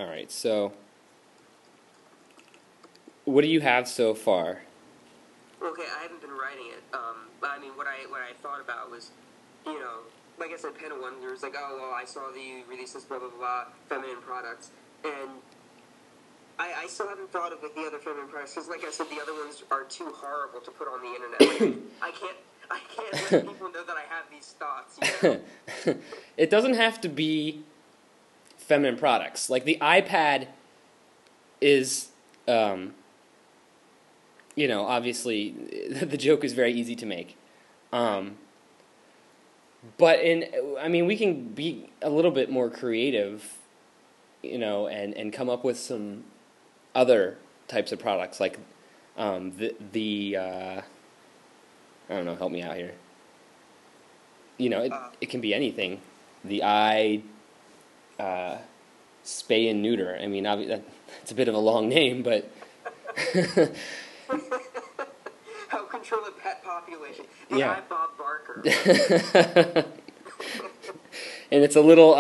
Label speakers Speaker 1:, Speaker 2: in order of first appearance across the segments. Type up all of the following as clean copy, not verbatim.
Speaker 1: All right, so what do you have so far?
Speaker 2: Okay, I haven't been writing it. But I mean, what I thought about was, like I said, Panel One. There was like, oh well, I saw that you released this blah blah blah feminine products, and I still haven't thought of like the other feminine products because, like I said, the other ones are too horrible to put on the internet. Like, I can't let people know that I have these thoughts. You know?
Speaker 1: It doesn't have to be feminine products. Like the iPad is, obviously the joke is very easy to make. But we can be a little bit more creative, and come up with some other types of products like I don't know, help me out here. It can be anything. The spay and neuter. I mean, it's a bit of a long name, but
Speaker 2: help control the pet population. The
Speaker 1: yeah.
Speaker 2: Bob Barker.
Speaker 1: And it's a little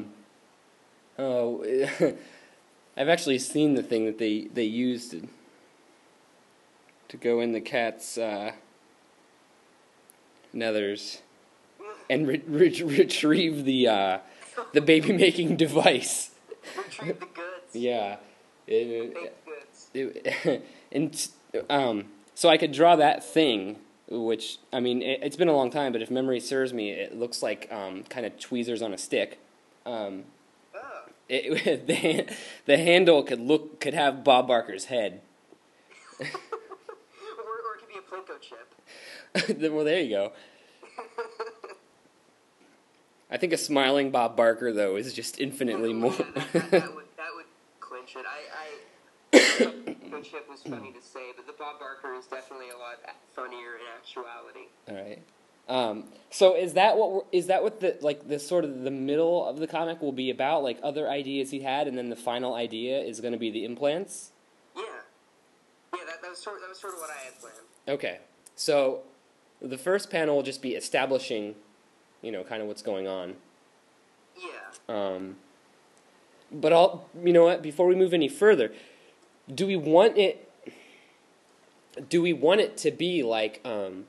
Speaker 1: I've actually seen the thing that they used to go in the cat's nethers and retrieve the baby making device.
Speaker 2: Retrieve the goods.
Speaker 1: Yeah.
Speaker 2: Goods.
Speaker 1: So I could draw that thing, which, I mean, it's been a long time, but if memory serves me, it looks like kind of tweezers on a stick. The handle could have Bob Barker's head.
Speaker 2: or it could be a Plinko chip.
Speaker 1: Well, there you go. I think a smiling Bob Barker, though, is just infinitely more.
Speaker 2: That would clinch it. Plinko chip was funny to say, but the Bob Barker is definitely a lot funnier in actuality.
Speaker 1: All right. So is that what the sort of the middle of the comic will be about? Like other ideas he had, and then the final idea is going to be the implants?
Speaker 2: Yeah. That was sort of what I had planned.
Speaker 1: Okay. So the first panel will just be establishing, kind of what's going on.
Speaker 2: Yeah.
Speaker 1: But you know what? Before we move any further, do we want it to be like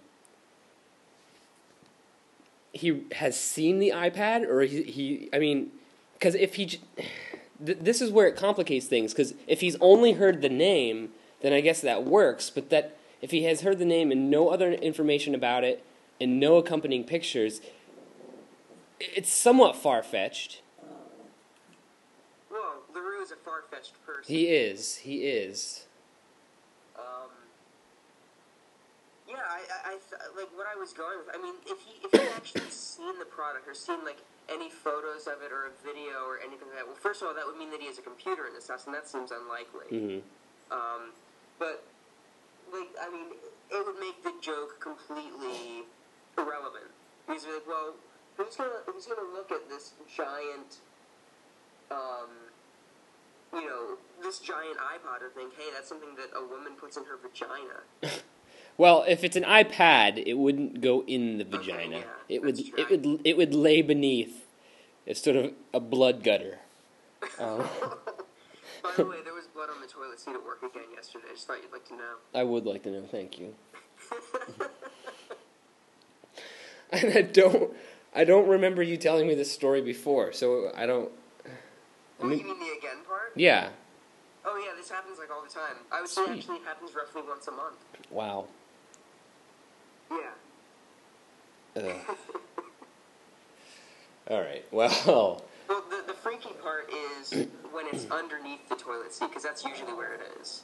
Speaker 1: he has seen the iPad, or because if this is where it complicates things, because if he's only heard the name, then I guess that works, but that if he has heard the name and no other information about it, and no accompanying pictures, it's somewhat far-fetched.
Speaker 2: Well, LaRue is a far-fetched person.
Speaker 1: He is.
Speaker 2: Yeah, I like what I was going with. I mean, if he actually seen the product or seen like any photos of it or a video or anything like that, well, first of all, that would mean that he has a computer in his house, and that seems unlikely.
Speaker 1: Mm-hmm.
Speaker 2: But like, I mean, it would make the joke completely irrelevant. Because like, well, who's gonna look at this giant, this giant iPod and think, hey, that's something that a woman puts in her vagina.
Speaker 1: Well, if it's an iPad, it wouldn't go in the vagina.
Speaker 2: Okay, yeah,
Speaker 1: it would lay beneath. It's sort of a blood gutter.
Speaker 2: By the way, there was blood on the toilet seat at work again yesterday. I just thought you'd like to know.
Speaker 1: I would like to know. Thank you. And I don't remember you telling me this story before, so I don't.
Speaker 2: You mean the again part?
Speaker 1: Yeah.
Speaker 2: Oh yeah, this happens like all the time. I would say actually it happens roughly once a month.
Speaker 1: Wow.
Speaker 2: Yeah.
Speaker 1: All right. Well,
Speaker 2: the freaky part is when it's underneath the toilet seat, because that's usually where it is.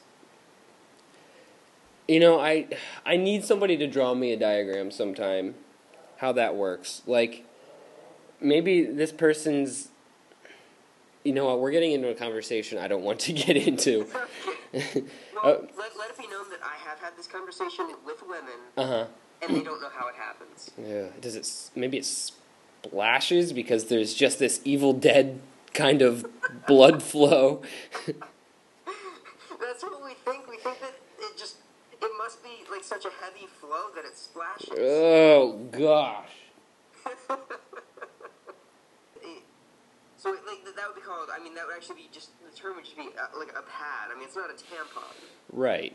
Speaker 1: I need somebody to draw me a diagram sometime, how that works. Like, maybe this person's. You know what? We're getting into a conversation I don't want to get into.
Speaker 2: Okay. Well, let it be known that I have had this conversation with women, and they don't know how it happens.
Speaker 1: Yeah. Maybe it splashes because there's just this Evil Dead kind of blood flow.
Speaker 2: That's what we think. We think that it must be like such a heavy flow that it splashes.
Speaker 1: Oh, gosh.
Speaker 2: So that would be called. I mean, that would actually be just the term would just be like a pad. I mean, it's not a tampon.
Speaker 1: Right.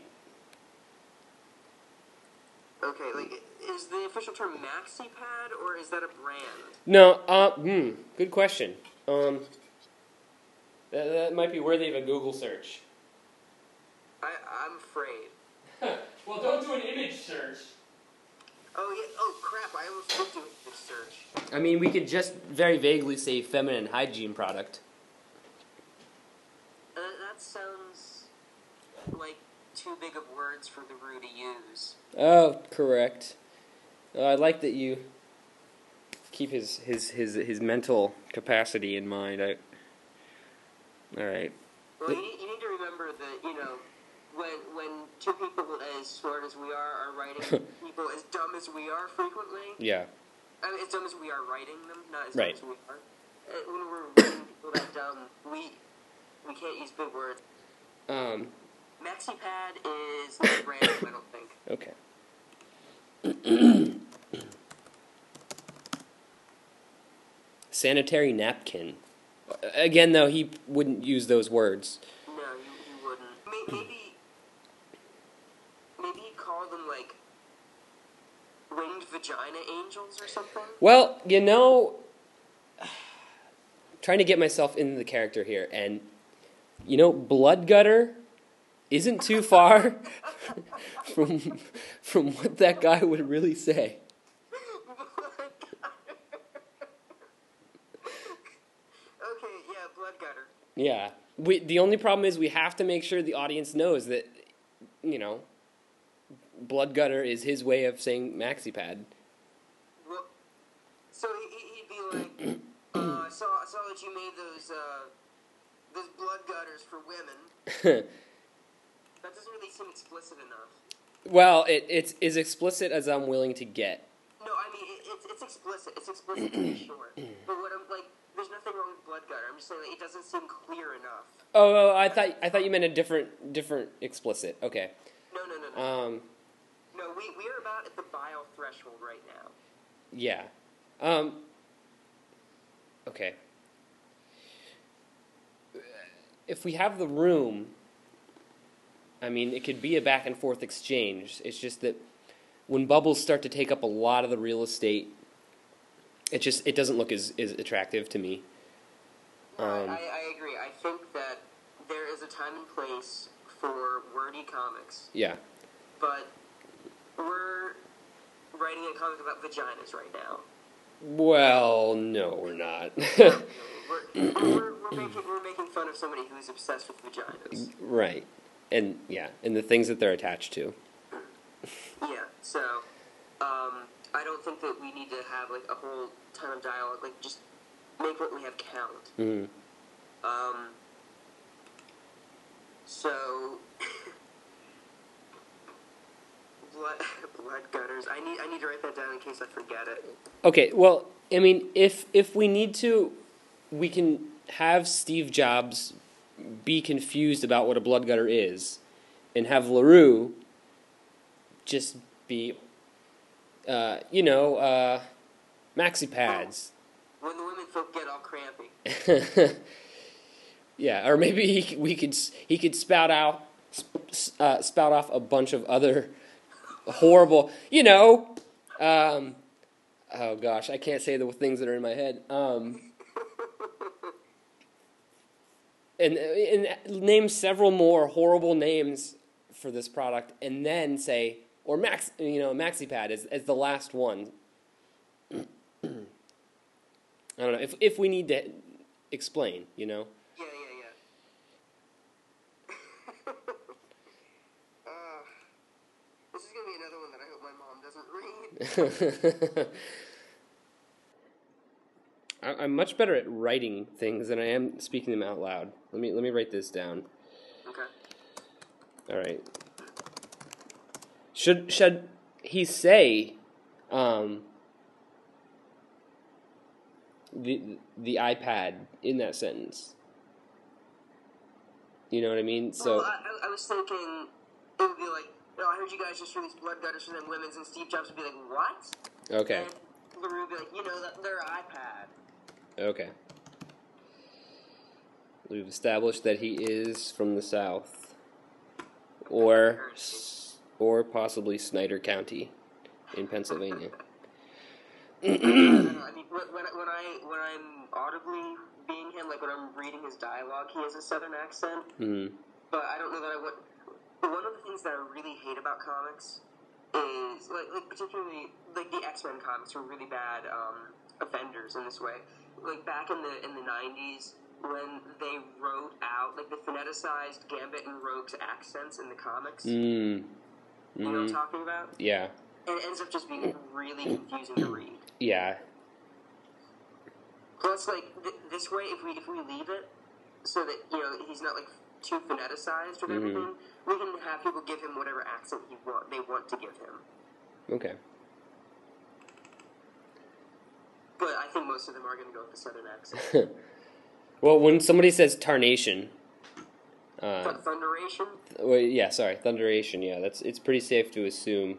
Speaker 2: Okay, like, is the official term maxi pad or is that a brand?
Speaker 1: No. Good question. That might be worthy of a Google search.
Speaker 2: I'm afraid.
Speaker 1: Well, don't do an image search.
Speaker 2: Oh yeah. Oh crap! I almost did do this search.
Speaker 1: I mean, we could just very vaguely say feminine hygiene product.
Speaker 2: That sounds like too big of words for the Roo to use.
Speaker 1: Oh, correct. I like that you keep his mental capacity in mind. All right.
Speaker 2: Well, you need to remember that, you know, when two people as smart as we are writing people as dumb as we are frequently.
Speaker 1: Yeah.
Speaker 2: I mean, as dumb as we are writing them, not as
Speaker 1: right.
Speaker 2: dumb as we are. When we're writing people that dumb, we can't use big words. MaxiPad is not a brand, I don't think.
Speaker 1: Okay. Sanitary napkin. Again, though, he wouldn't use those words.
Speaker 2: No, he wouldn't. Maybe he'd call them, like, winged vagina angels or something?
Speaker 1: Well, you know, trying to get myself into the character here, and, you know, blood gutter isn't too far from what that guy would really say.
Speaker 2: Okay, yeah, blood gutter.
Speaker 1: Yeah. The only problem is we have to make sure the audience knows that, you know, blood gutter is his way of saying MaxiPad.
Speaker 2: Well, so he'd be like, I saw that you made those blood gutters for women. That doesn't really seem explicit enough.
Speaker 1: Well, it's as explicit as I'm willing to get.
Speaker 2: No, I mean, it's explicit. It's explicit to be short. But what I'm, like, there's nothing wrong with blood gutter. I'm just saying that it doesn't seem clear enough.
Speaker 1: Oh, I thought you meant a different explicit. Okay.
Speaker 2: No. No, we are about at the bile threshold right now.
Speaker 1: Yeah. Okay. If we have the room, I mean, it could be a back and forth exchange. It's just that when bubbles start to take up a lot of the real estate, it doesn't look as attractive to me.
Speaker 2: I agree. I think that there is a time and place for wordy comics.
Speaker 1: Yeah.
Speaker 2: But we're writing a comic about vaginas right now.
Speaker 1: Well, no, we're not.
Speaker 2: we're making fun of somebody who's obsessed with vaginas.
Speaker 1: Right. And, yeah, and the things that they're attached to.
Speaker 2: Yeah, so, I don't think that we need to have, like, a whole ton of dialogue. Like, just make what we have count.
Speaker 1: Mm-hmm.
Speaker 2: So... blood gutters. I need to write that down in case I forget it.
Speaker 1: Okay, well, I mean, if we need to, we can have Steve Jobs be confused about what a blood gutter is, and have LaRue just be, MaxiPads.
Speaker 2: When the women folk get all crampy.
Speaker 1: Yeah, or maybe he could spout off a bunch of other horrible, oh gosh, I can't say the things that are in my head. And name several more horrible names for this product, and then say, or MaxiPad as the last one. I don't know if we need to explain,
Speaker 2: Yeah. This is gonna be another one that I hope my mom doesn't read.
Speaker 1: I'm much better at writing things than I am speaking them out loud. Let me write this down.
Speaker 2: Okay.
Speaker 1: All right. Should he say the iPad in that sentence? You know what I mean? So
Speaker 2: I was thinking it would be like, I heard you guys just released blood gutters for them women's, and Steve Jobs would be like, what?
Speaker 1: Okay.
Speaker 2: And LaRue would be like, their iPad.
Speaker 1: Okay. We've established that he is from the South, or possibly Snyder County in Pennsylvania.
Speaker 2: I don't know. I mean, when I'm audibly being him, like when I'm reading his dialogue, he has a Southern accent.
Speaker 1: Mm-hmm.
Speaker 2: But I don't know that I would. One of the things that I really hate about comics is like particularly like the X-Men comics were really bad offenders in this way. Like back in the 90s when they wrote out like the phoneticized Gambit and Rogue's accents in the comics.
Speaker 1: Mm-hmm.
Speaker 2: You know what I'm talking about?
Speaker 1: Yeah.
Speaker 2: And it ends up just being really confusing to read.
Speaker 1: Yeah.
Speaker 2: Plus, like this way, if we leave it so that he's not like too phoneticized with everything, we can have people give him whatever accent they want to give him.
Speaker 1: Okay.
Speaker 2: But I think most of them are going to go with the Southern accent.
Speaker 1: Well, when somebody says tarnation,
Speaker 2: Thunderation.
Speaker 1: well, yeah, sorry, thunderation. Yeah, it's pretty safe to assume.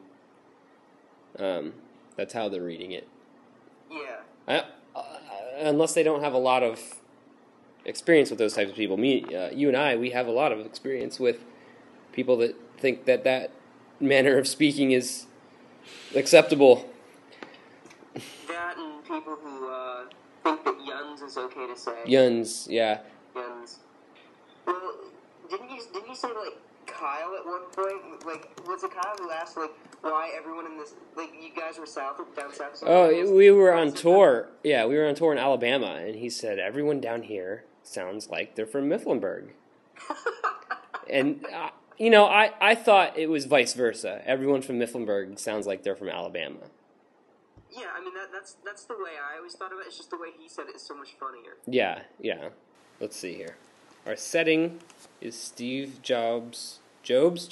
Speaker 1: That's how they're reading it.
Speaker 2: Yeah.
Speaker 1: Unless they don't have a lot of experience with those types of people. You and I, we have a lot of experience with people that think that manner of speaking is acceptable.
Speaker 2: That and people who think that yuns is okay to say.
Speaker 1: Yuns, yeah.
Speaker 2: Yuns. Well, didn't you say like Kyle at one point? Like, was it Kyle who asked like why everyone in this like you guys were down south?
Speaker 1: Oh, we were on tour. Yeah, we were on tour in Alabama, and he said everyone down here sounds like they're from Mifflinburg. And I thought it was vice versa. Everyone from Mifflinburg sounds like they're from Alabama.
Speaker 2: Yeah, I mean that's the way I always thought of it. It's just the way he said it is so much funnier.
Speaker 1: Yeah. Let's see here. Our setting is Steve Jobs. Jobs.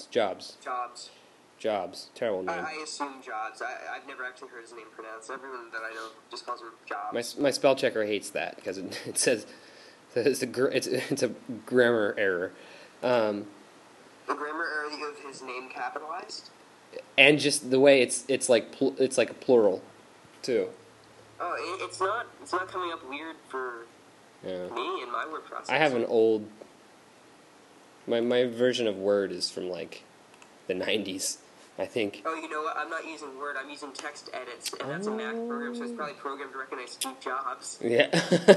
Speaker 1: Terrible name.
Speaker 2: I assume Jobs. I've never actually heard his name pronounced. Everyone that I know just calls him Jobs.
Speaker 1: My spell checker hates that because it says it's a grammar error.
Speaker 2: The grammar error of his name capitalized.
Speaker 1: And just the way it's like a plural, too.
Speaker 2: Oh, it's not coming up weird for me in my word processor.
Speaker 1: I have an old. My version of Word is from like the 90s, I think.
Speaker 2: Oh, you know what? I'm not using Word. I'm using Text Edits, and that's a Mac program, so it's probably programmed to recognize Steve Jobs.
Speaker 1: Yeah.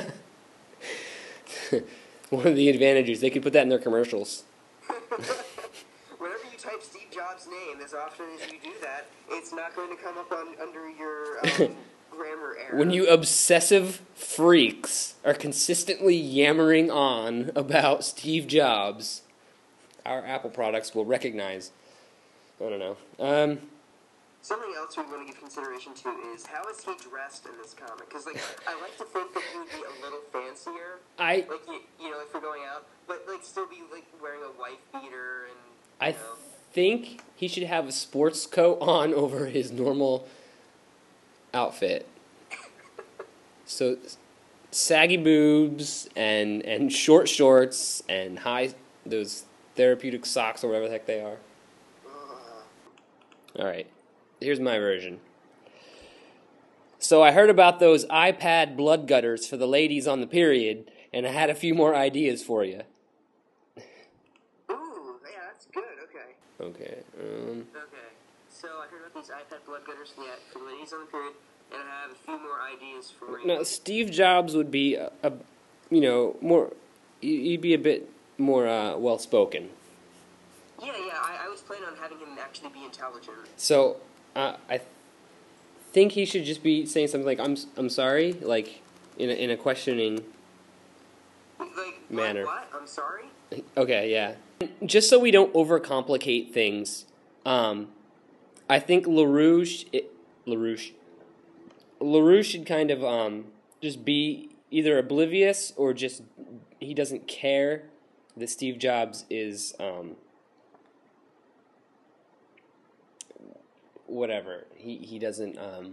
Speaker 1: One of the advantages, they could put that in their commercials.
Speaker 2: Whenever you type Steve Jobs' name, as often as you do that, it's not going to come up under your grammar error.
Speaker 1: When you obsessive freaks are consistently yammering on about Steve Jobs, our Apple products will recognize. I don't know.
Speaker 2: Something else we want to give consideration to is how is he dressed in this comic? Because I like to think that he would be a little fancier. If we're going out, but still be wearing a wife beater and.
Speaker 1: I think he should have a sports coat on over his normal outfit. So, saggy boobs and short shorts and those therapeutic socks or whatever the heck they are. All right, here's my version. So I heard about those iPad blood gutters for the ladies on the period, and I had a few more ideas for you. Okay.
Speaker 2: Okay. So I heard about these iPad blood gutters for the ladies on the period, and I have a few more ideas for you.
Speaker 1: Now, Steve Jobs would be more. He'd be a bit more well spoken.
Speaker 2: Yeah. I was planning on having him actually be intelligent.
Speaker 1: So I think he should just be saying something like "I'm sorry," like in a questioning manner.
Speaker 2: What? I'm sorry.
Speaker 1: Okay, yeah. Just so we don't overcomplicate things, I think LaRouche should kind of just be either oblivious or just he doesn't care that Steve Jobs is whatever. He doesn't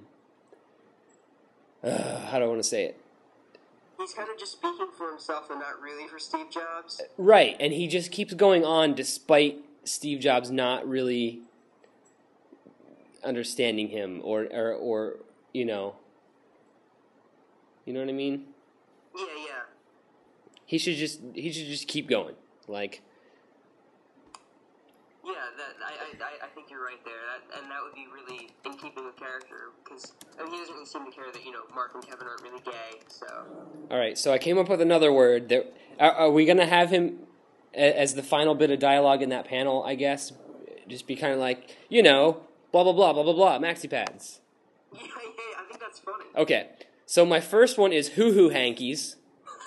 Speaker 1: how do I want to say it?
Speaker 2: He's kind of just speaking for himself and not really for Steve Jobs.
Speaker 1: Right, and he just keeps going on despite Steve Jobs not really understanding him or you know what I mean?
Speaker 2: Yeah.
Speaker 1: he should just keep going. Like,
Speaker 2: yeah, I think you're right there, and that would be really in keeping with character, because I mean, he doesn't really seem to care that Mark and Kevin aren't really gay. So.
Speaker 1: All right, so I came up with another word. Are we gonna have him as the final bit of dialogue in that panel? I guess just be kind of like, blah blah blah blah blah blah, maxi pads.
Speaker 2: Yeah, I think that's funny.
Speaker 1: Okay, so my first one is hoo-hoo hankies.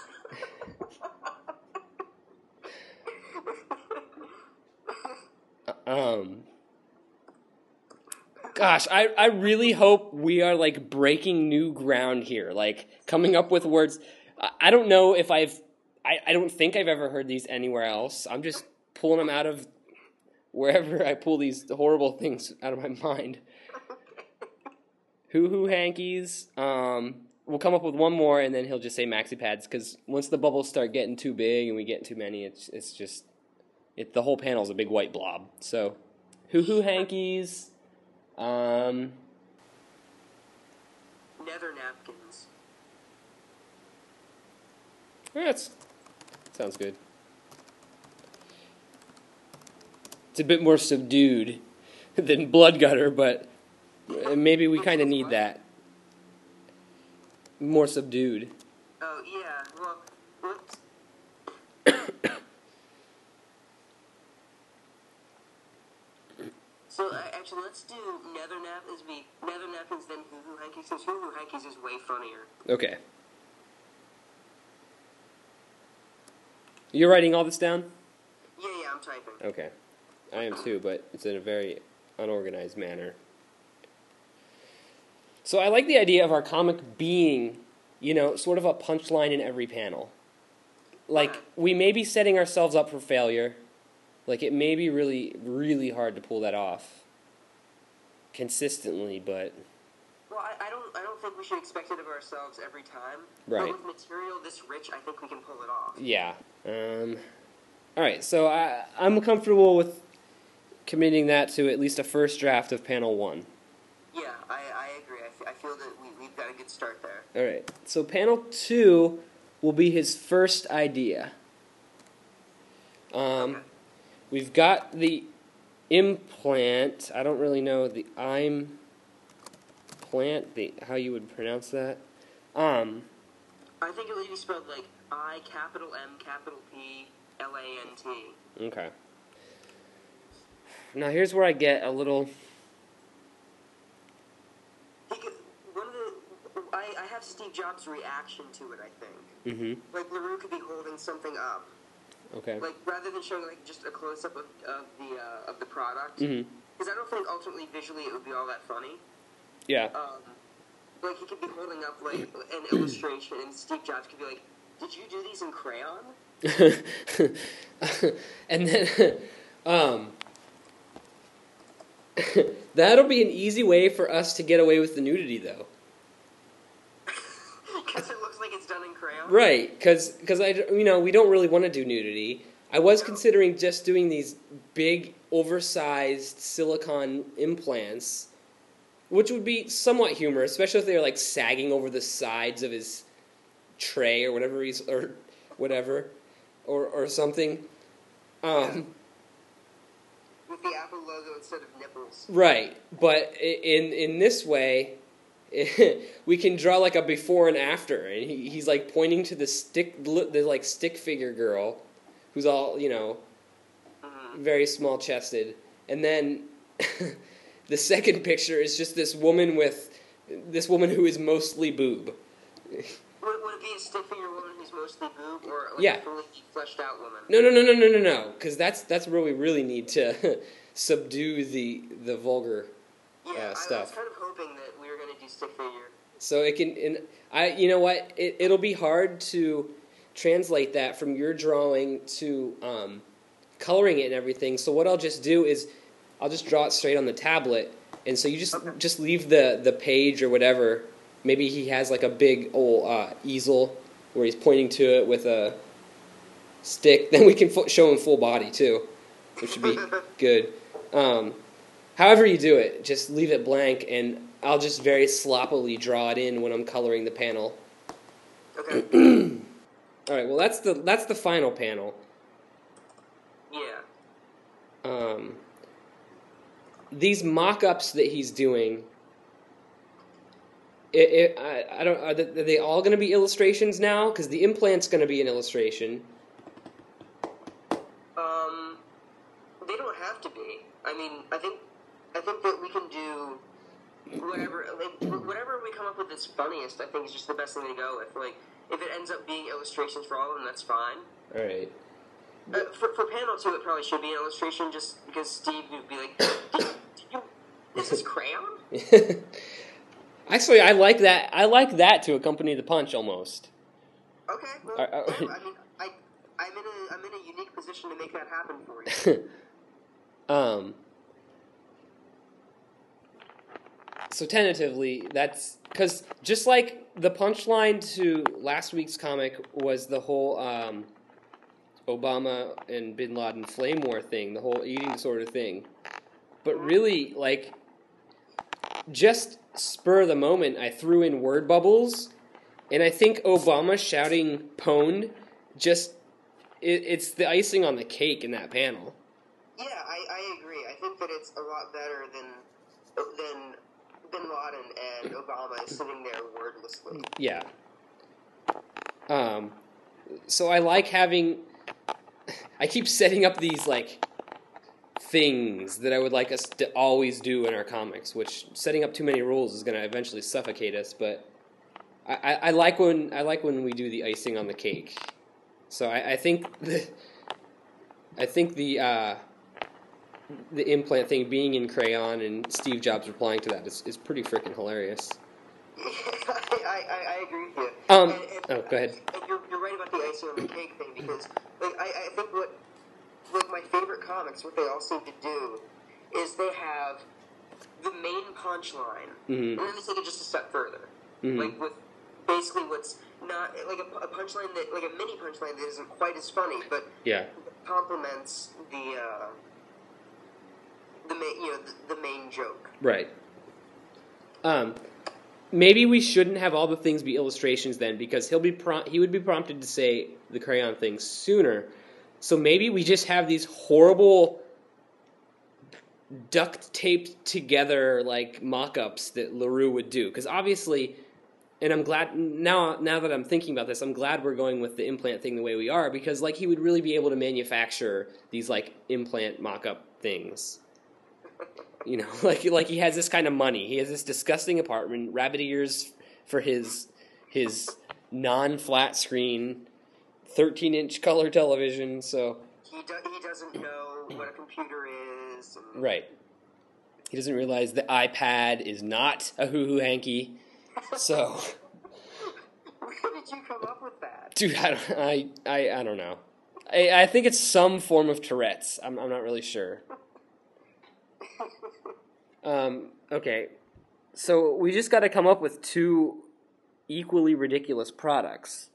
Speaker 1: Gosh, I really hope we are, like, breaking new ground here, like, coming up with words. I don't know if I don't think I've ever heard these anywhere else. I'm just pulling them out of wherever I pull these horrible things out of my mind. Hoo-hoo hankies. We'll come up with one more, and then he'll just say maxi pads, because once the bubbles start getting too big and we get too many, it's just... the whole panel's a big white blob. So, hoo-hoo hankies.
Speaker 2: Nether napkins.
Speaker 1: That sounds good. It's a bit more subdued than blood gutter, but maybe we kind of need that. More subdued.
Speaker 2: Oh, yeah, well, whoops. So, actually, let's do nether napkins, then hoo-hoo hankies, since hoo-hoo hankies is way funnier.
Speaker 1: Okay. You're writing all this down?
Speaker 2: Yeah, I'm typing.
Speaker 1: Okay. I am too, but it's in a very unorganized manner. So I like the idea of our comic being, sort of a punchline in every panel. Like, we may be setting ourselves up for failure. Like, it may be really, really hard to pull that off consistently, but...
Speaker 2: Well, I don't think we should expect it of ourselves every time.
Speaker 1: Right.
Speaker 2: But with material this rich, I think we can pull it off.
Speaker 1: Yeah. All right, so I'm comfortable with committing that to at least a first draft of panel 1.
Speaker 2: Yeah, I agree. I feel that we've got a good start there.
Speaker 1: All right, so panel 2 will be his first idea.
Speaker 2: Okay.
Speaker 1: We've got the implant. I don't really know the implant, how you would pronounce that.
Speaker 2: I think it would be spelled like I, capital M, capital P, L-A-N-T.
Speaker 1: Okay. Now here's where I get a little...
Speaker 2: I have Steve Jobs' reaction to it, I think.
Speaker 1: Mm-hmm.
Speaker 2: Like, LaRue could be holding something up.
Speaker 1: Okay.
Speaker 2: Like, rather than showing, like, just a close-up of the product.
Speaker 1: Mm-hmm.
Speaker 2: Because I don't think, ultimately, visually, it would be all that funny.
Speaker 1: Yeah.
Speaker 2: Like, he could be holding up, like, an illustration, and Steve Jobs could be like, did you do these in crayon?
Speaker 1: And then, that'll be an easy way for us to get away with the nudity, though.
Speaker 2: Because it looks like it's done in crayon?
Speaker 1: Right, because we don't really want to do nudity. I was considering just doing these big, oversized silicone implants, which would be somewhat humorous, especially if they were, like, sagging over the sides of his tray or whatever or something.
Speaker 2: With the Apple logo instead of nipples.
Speaker 1: Right, but in this way, we can draw like a before and after, and he's like pointing to the stick figure girl, who's all very small chested, and then the second picture is just this woman who is mostly boob.
Speaker 2: Would it be a stick figure woman who's mostly boob, or like
Speaker 1: Yeah.
Speaker 2: a fully fleshed out woman?
Speaker 1: No, because that's where we really need to subdue the vulgar stuff.
Speaker 2: I was kind of hoping that we were going to do stick figure.
Speaker 1: So it can, it'll be hard to translate that from your drawing to coloring it and everything. So what I'll just do is I'll just draw it straight on the tablet, and so you just leave the page or whatever. Maybe he has like a big old easel where he's pointing to it with a stick. Then we can show him full body too, which would be good. However you do it, just leave it blank, and I'll just very sloppily draw it in when I'm coloring the panel.
Speaker 2: Okay.
Speaker 1: All right. Well, that's the final panel.
Speaker 2: Yeah.
Speaker 1: These mock-ups that he's doing. I don't. Are they all going to be illustrations now? Because the implant's going to be an illustration.
Speaker 2: They don't have to be. I mean, I think that we can do whatever we come up with that's funniest. I think is just the best thing to go with. Like, if it ends up being illustrations for all of them, that's fine.
Speaker 1: All right.
Speaker 2: For panel 2, it probably should be an illustration, just because Steve would be like, "Is this crayon?"
Speaker 1: Actually, I like that. I like that to accompany the punch almost.
Speaker 2: Okay. Well, I mean, I'm in a unique position to make that happen for you.
Speaker 1: So tentatively, that's because just like the punchline to last week's comic was the whole Obama and Bin Laden flame war thing, the whole eating disorder thing. But really, like, just spur of the moment, I threw in word bubbles, and I think Obama shouting "pwned" just it's the icing on the cake in that panel.
Speaker 2: Yeah, I agree. I think that it's a lot better than Bin Laden and Obama sitting there wordlessly.
Speaker 1: Yeah. So I like having. I keep setting up these like things that I would like us to always do in our comics, which setting up too many rules is going to eventually suffocate us. But I like when we do the icing on the cake. So I think the implant thing being in crayon and Steve Jobs replying to that is pretty freaking hilarious.
Speaker 2: I agree with you.
Speaker 1: Go ahead.
Speaker 2: And you're right about the icing on the cake thing, because like I think what my favorite comics, what they all seem to do is they have the main punchline, and then they take it just a step further, like with basically what's not like a punchline that like a mini punchline that isn't quite as funny, but complements the main joke.
Speaker 1: Right. Maybe we shouldn't have all the things be illustrations then, because he would be prompted to say the crayon thing sooner. So maybe we just have these horrible duct taped together like mock-ups that LaRue would do. Because obviously, and I'm glad now that I'm thinking about this, I'm glad we're going with the implant thing the way we are, because like he would really be able to manufacture these like implant mock-up things. You know, like he has this kind of money. He has this disgusting apartment, rabbit ears for his non-flat screen, 13-inch color television. So
Speaker 2: he doesn't know what a computer is.
Speaker 1: Right. He doesn't realize the iPad is not a hoo-hoo hanky. So
Speaker 2: where did you come up with that?
Speaker 1: Dude, I don't know. I think it's some form of Tourette's. I'm not really sure. Okay, so we just got to come up with two equally ridiculous products.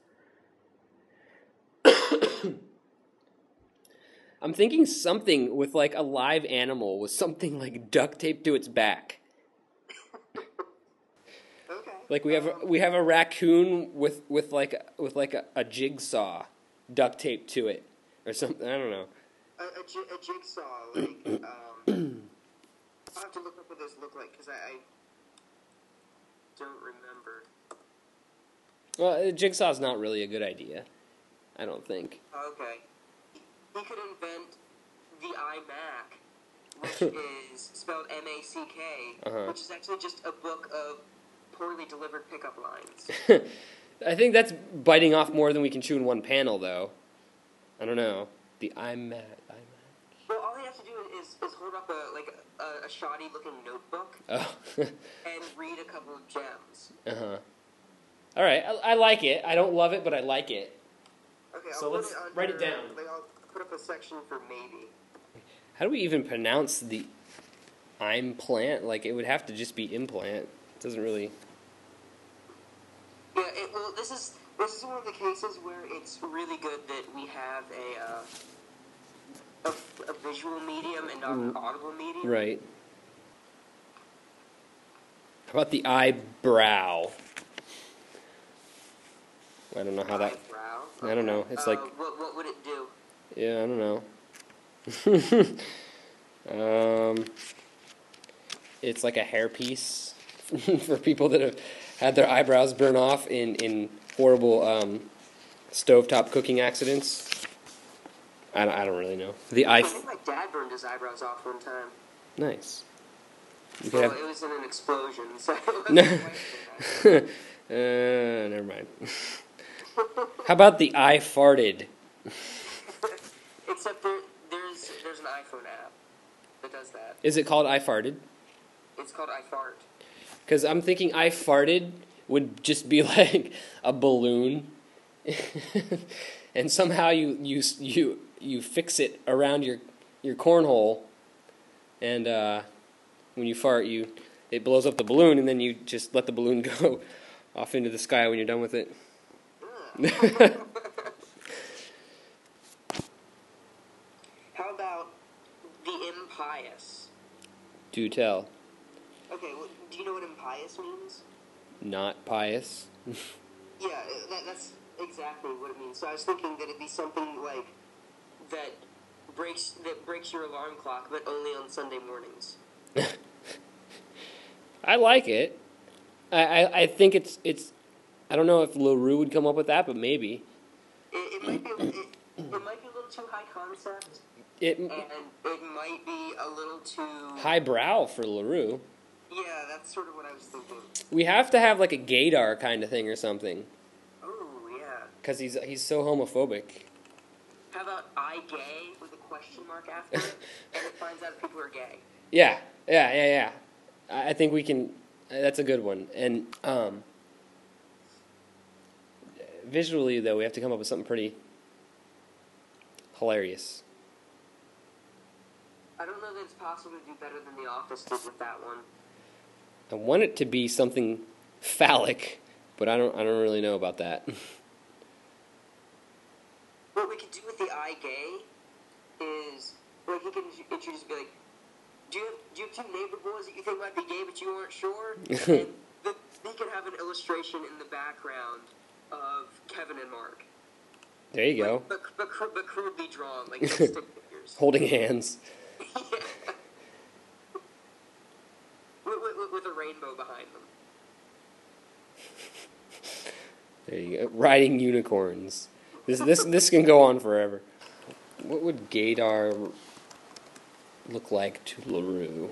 Speaker 1: I'm thinking something with like a live animal with something like duct taped to its back.
Speaker 2: Okay.
Speaker 1: Like we have a raccoon with like a jigsaw duct taped to it or something. I don't know.
Speaker 2: A jigsaw, like. I'll have to look up what those look like, because I don't remember.
Speaker 1: Well, a jigsaw's not really a good idea, I don't think.
Speaker 2: Okay. He could invent the iMac, which is spelled M-A-C-K, which is actually just a book of poorly delivered pickup lines.
Speaker 1: I think that's biting off more than we can chew in one panel, though. I don't know. The iMac.
Speaker 2: Well, all he has to do is hold up a shoddy-looking notebook and read a couple of gems.
Speaker 1: All right, I like it. I don't love it, but I like it.
Speaker 2: Okay,
Speaker 1: so let's write it down.
Speaker 2: I'll put up a section for maybe.
Speaker 1: How do we even pronounce the implant? Like, it would have to just be implant. It doesn't really...
Speaker 2: Yeah, well, this is one of the cases where it's really good that we have a visual medium and not an audible medium.
Speaker 1: Right. How about the eyebrow? I don't know how that.
Speaker 2: Eyebrow.
Speaker 1: I don't know. It's like,
Speaker 2: What would it do?
Speaker 1: yeah, I don't know. It's like a hairpiece for people that have had their eyebrows burn off in horrible stovetop cooking accidents. I don't really know.
Speaker 2: I think my dad burned his eyebrows off one time.
Speaker 1: Nice. You
Speaker 2: Well,
Speaker 1: could
Speaker 2: it was in an explosion, so it
Speaker 1: have.
Speaker 2: wasn't
Speaker 1: Never mind. How about the I farted?
Speaker 2: Except there's an iPhone app that does that.
Speaker 1: Is it called I farted?
Speaker 2: It's called iFart.
Speaker 1: Because I'm thinking I farted would just be like a balloon, and somehow you fix it around your cornhole, and when you fart, it blows up the balloon, and then you just let the balloon go off into the sky when you're done with it.
Speaker 2: How about the impious?
Speaker 1: Do tell.
Speaker 2: Okay, well, do you know what impious means?
Speaker 1: Not pious.
Speaker 2: Yeah, that's exactly what it means. So I was thinking that it'd be something like that breaks your alarm clock, but only on Sunday mornings.
Speaker 1: I like it. I think it's. I don't know if LaRue would come up with that, but maybe.
Speaker 2: It might be a little too high concept, and it might be a little too
Speaker 1: highbrow for LaRue.
Speaker 2: Yeah, that's sort of what I was thinking.
Speaker 1: We have to have like a gaydar kind of thing or something.
Speaker 2: Oh yeah.
Speaker 1: Because he's so homophobic.
Speaker 2: How about I gay with a question mark after it, and it finds out if people are gay?
Speaker 1: Yeah. I think we can. That's a good one. And visually, though, we have to come up with something pretty hilarious.
Speaker 2: I don't know that it's possible to do better than The Office did with that one.
Speaker 1: I want it to be something phallic, but I don't really know about that.
Speaker 2: What we could do with the I gay is, like, he can introduce be like, do you have two neighbor boys that you think might be gay but you aren't sure? And he can have an illustration in the background of Kevin and Mark.
Speaker 1: There you go.
Speaker 2: But crudely drawn, like stick figures.
Speaker 1: Holding hands.
Speaker 2: Yeah. With a rainbow behind them.
Speaker 1: There you go. Riding unicorns. This can go on forever. What would gaydar look like to LaRue?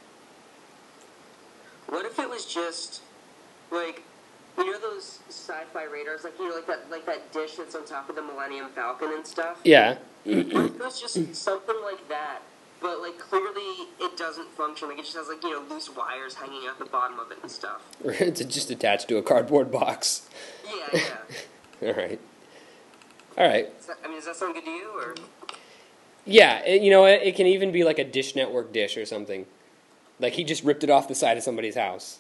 Speaker 2: What if it was just like, you know those sci-fi radars, like, you know, like that dish that's on top of the Millennium Falcon and stuff?
Speaker 1: Yeah.
Speaker 2: What if it was just something like that, but like clearly it doesn't function? Like it just has, like, you know, loose wires hanging out the bottom of it and stuff.
Speaker 1: It's just attached to a cardboard box.
Speaker 2: Yeah.
Speaker 1: All right.
Speaker 2: Does that sound good to you, or?
Speaker 1: Yeah, it can even be like a Dish Network dish or something. Like he just ripped it off the side of somebody's house.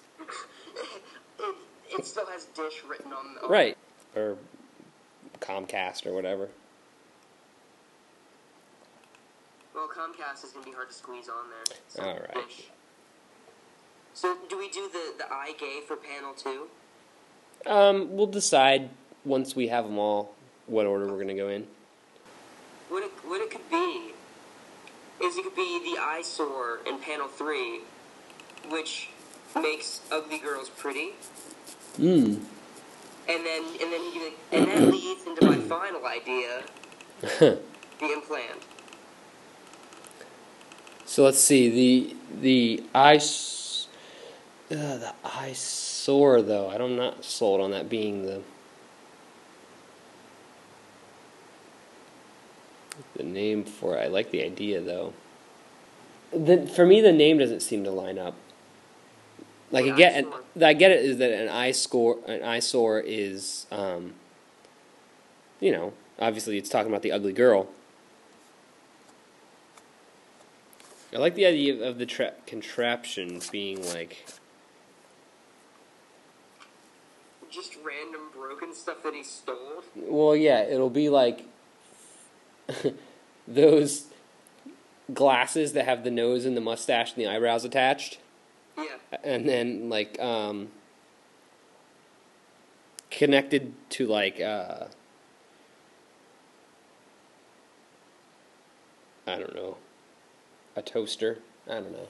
Speaker 2: It still has Dish written on.
Speaker 1: Right. Or Comcast or whatever.
Speaker 2: Well, Comcast is going to be hard to squeeze on there. So
Speaker 1: All right.
Speaker 2: Dish. So do we do the I gay for panel 2?
Speaker 1: We'll decide once we have them all what order we're going to go in.
Speaker 2: What it could be is it could be the eyesore in panel 3, which makes ugly girls pretty.
Speaker 1: Mm.
Speaker 2: And then he could be like, and that leads into my final idea, the implant.
Speaker 1: So let's see the eyesore though. I'm not sold on that being the name for it. I like the idea though. For me, the name doesn't seem to line up. Like I get it is that an eyesore is, obviously it's talking about the ugly girl. I like the idea of the contraption being like
Speaker 2: just random broken stuff that he stole.
Speaker 1: Well, yeah, it'll be like those glasses that have the nose and the mustache and the eyebrows attached.
Speaker 2: Yeah.
Speaker 1: And then, like, connected to like I don't know, a toaster. I don't know.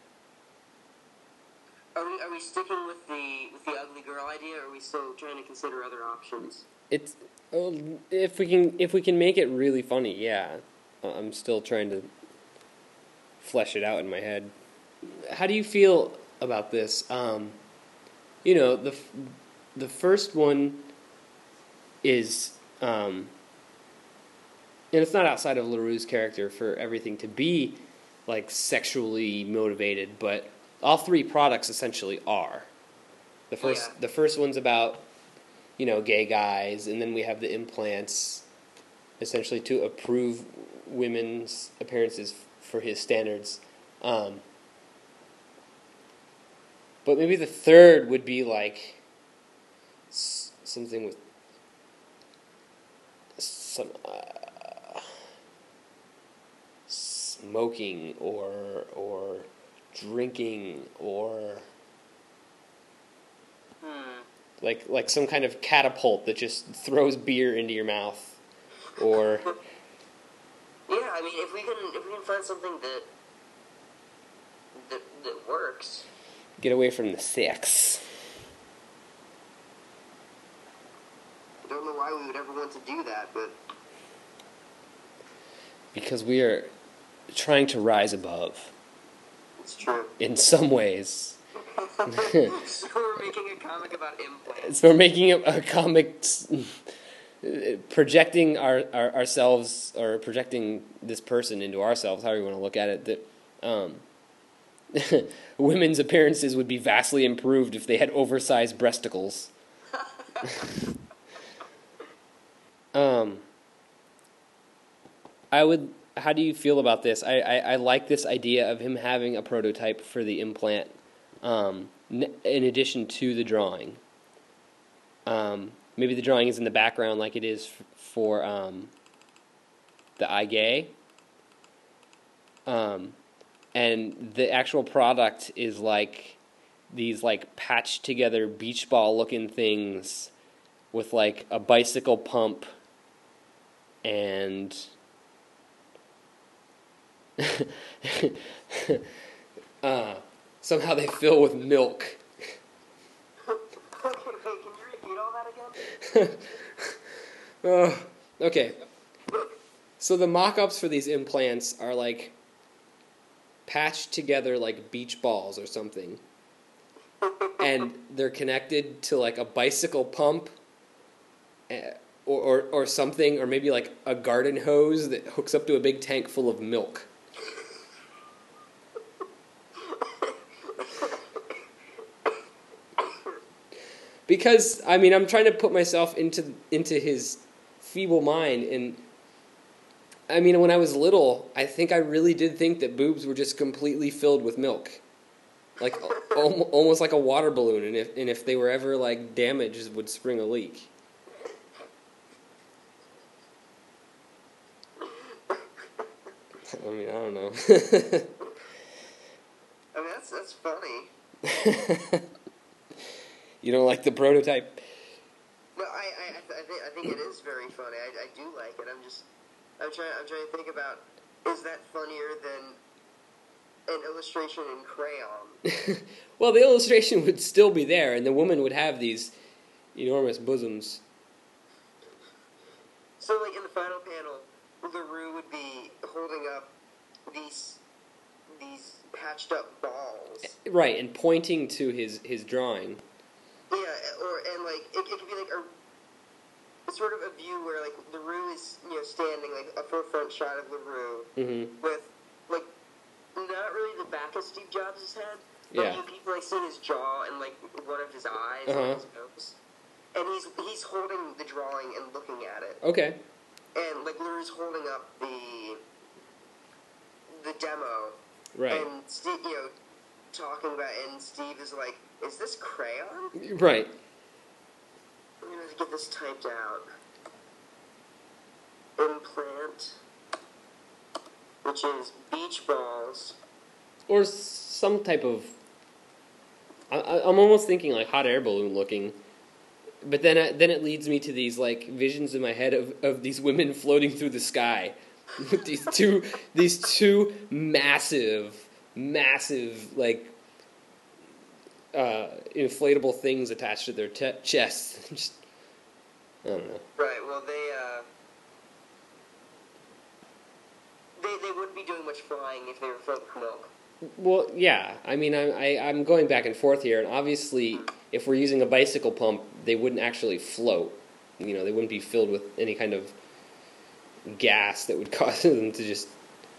Speaker 2: Are we sticking with the ugly girl idea, or are we still trying to consider other options?
Speaker 1: It's if we can make it really funny, yeah. I'm still trying to flesh it out in my head. How do you feel about this? You know, the first one is, and it's not outside of LaRue's character for everything to be like sexually motivated, but all three products essentially are. The first one's about, you know, gay guys, and then we have the implants, essentially to approve women's appearances for his standards. But maybe the third would be like something with some smoking or drinking or like some kind of catapult that just throws beer into your mouth, or
Speaker 2: yeah. I mean, if we can find something that works.
Speaker 1: Get away from the sex.
Speaker 2: I don't know why we would ever want to do that, but
Speaker 1: because we are trying to rise above.
Speaker 2: It's true.
Speaker 1: In some ways.
Speaker 2: So we're making a comic about implants.
Speaker 1: So we're making a comic projecting ourselves, or projecting this person into ourselves, however you want to look at it, that women's appearances would be vastly improved if they had oversized breasticles. How do you feel about this? I like this idea of him having a prototype for the implant, in addition to the drawing. Maybe the drawing is in the background like it is for the iGay. And the actual product is like these like patched together beach ball looking things with like a bicycle pump and somehow they fill with milk.
Speaker 2: Can you repeat all that again?
Speaker 1: Okay. So the mock-ups for these implants are like patched together like beach balls or something. And they're connected to like a bicycle pump or something, or maybe like a garden hose that hooks up to a big tank full of milk. Because, I mean, I'm trying to put myself into his feeble mind, and I mean, when I was little, I think I really did think that boobs were just completely filled with milk. Like, almost like a water balloon, and if they were ever, like, damaged, it would spring a leak. I mean, I don't know.
Speaker 2: I mean, that's funny.
Speaker 1: You don't like the prototype?
Speaker 2: No, I think it is very funny. I do like it. I'm trying to think about, is that funnier than an illustration in crayon?
Speaker 1: Well, the illustration would still be there, and the woman would have these enormous bosoms.
Speaker 2: So, like, in the final panel, LaRue would be holding up these patched up balls.
Speaker 1: Right, and pointing to his drawing.
Speaker 2: Yeah, and like it could be like a sort of a view where like LaRue is standing, like a full front shot of LaRue with like not really the back of Steve Jobs' head, but you can like see his jaw and like one of his eyes and his nose, and he's holding the drawing and looking at it.
Speaker 1: Okay.
Speaker 2: And like LaRue's holding up the demo,
Speaker 1: right?
Speaker 2: And Steve, talking about it, and Steve is like, "Is this crayon?"
Speaker 1: Right.
Speaker 2: I'm gonna have to get this typed out. Implant, which is beach balls,
Speaker 1: or some type of. I'm almost thinking like hot air balloon looking, But then it leads me to these like visions in my head of these women floating through the sky with these two massive like inflatable things attached to their chests. Just, I don't know.
Speaker 2: Right. Well, they wouldn't be doing much flying if they were floating milk.
Speaker 1: Well, yeah. I mean, I'm going back and forth here, and obviously, if we're using a bicycle pump, they wouldn't actually float. You know, they wouldn't be filled with any kind of gas that would cause them to just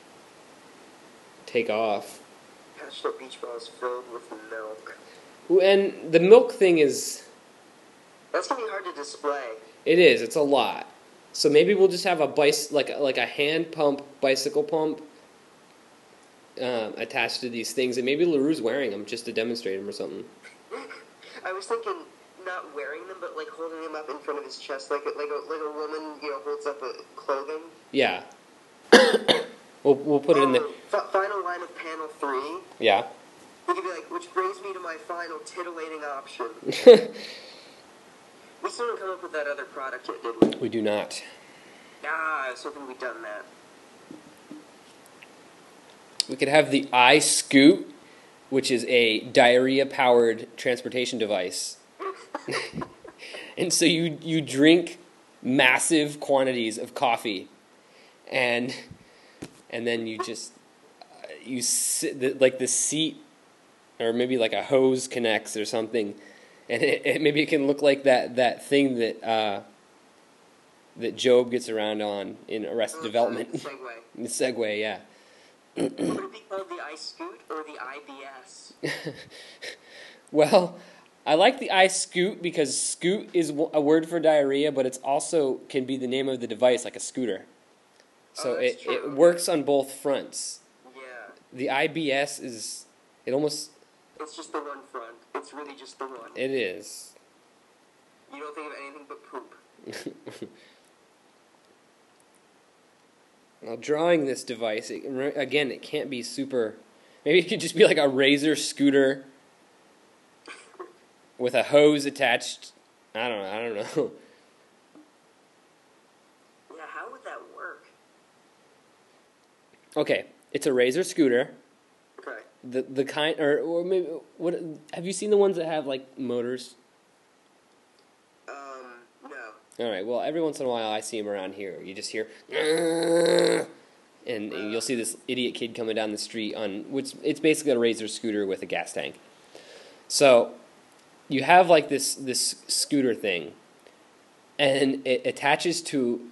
Speaker 1: take off.
Speaker 2: Patched up beach balls filled with milk.
Speaker 1: And the milk thing is...
Speaker 2: That's going to be hard to display.
Speaker 1: It is. It's a lot. So maybe we'll just have a like a hand pump, bicycle pump attached to these things, and maybe LaRue's wearing them just to demonstrate them or something.
Speaker 2: I was thinking not wearing them, but like holding them up in front of his chest, like a woman, holds up a clothing.
Speaker 1: Yeah. we'll put it in the
Speaker 2: final line of panel 3.
Speaker 1: Yeah.
Speaker 2: You could be like, which brings me to my final titillating option. We still didn't come up with that other product yet, did we?
Speaker 1: We do not.
Speaker 2: I was hoping we'd done that.
Speaker 1: We could have the iScoot, which is a diarrhea-powered transportation device. And so you drink massive quantities of coffee, and then you just you sit like the seat, or maybe like a hose connects or something, and maybe it can look like that thing that Job gets around on in Arrested Development.
Speaker 2: Segway.
Speaker 1: The Segway, yeah.
Speaker 2: Would it be called the iScoot or the IBS?
Speaker 1: Well, I like the iScoot because scoot is a word for diarrhea, but it's also can be the name of the device, like a scooter. So it works on both fronts.
Speaker 2: Yeah.
Speaker 1: The IBS is, it almost...
Speaker 2: It's just the one front. It's really just the one.
Speaker 1: It is.
Speaker 2: You don't think of anything but poop.
Speaker 1: Now, drawing this device, again, it can't be super... Maybe it could just be like a Razor scooter with a hose attached. I don't know.
Speaker 2: Yeah, how would that work?
Speaker 1: Okay, it's a Razor scooter.
Speaker 2: Okay.
Speaker 1: The kind, or maybe what? Have you seen the ones that have like motors?
Speaker 2: No.
Speaker 1: All right. Well, every once in a while, I see them around here. You just hear, and you'll see this idiot kid coming down the street on which it's basically a Razor scooter with a gas tank. So you have like this scooter thing, and it attaches to